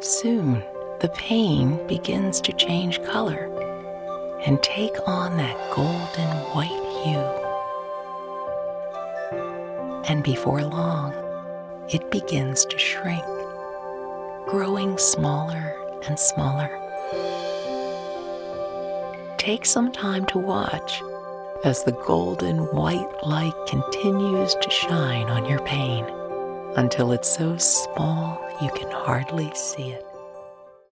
Soon, the pain begins to change color and take on that golden white hue. And before long, it begins to shrink, growing smaller and smaller. Take some time to watch as the golden white light continues to shine on your pain until it's so small you can hardly see it.